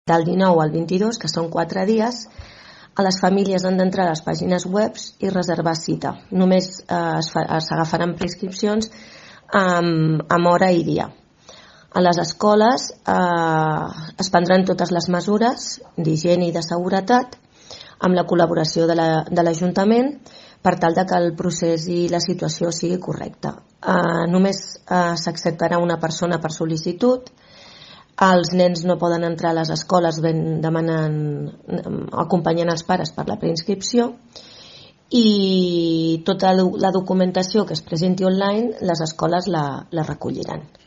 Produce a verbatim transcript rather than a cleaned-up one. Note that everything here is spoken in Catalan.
del dinou al vint-i-dos, que són quatre dies, a les famílies han d'entrar a les pàgines web i reservar cita. Només eh, s'agafaran prescripcions amb, amb hora i dia. A les escoles eh, es prendran totes les mesures d'higiene i de seguretat amb la col·laboració de l'Ajuntament per tal de que el procés i la situació sigui correcta. Eh, només eh, s'acceptarà una persona per sol·licitud. Els nens no poden entrar a les escoles demanant, acompanyant els pares per la preinscripció, i tota la documentació que es presenti online les escoles la, la recolliran.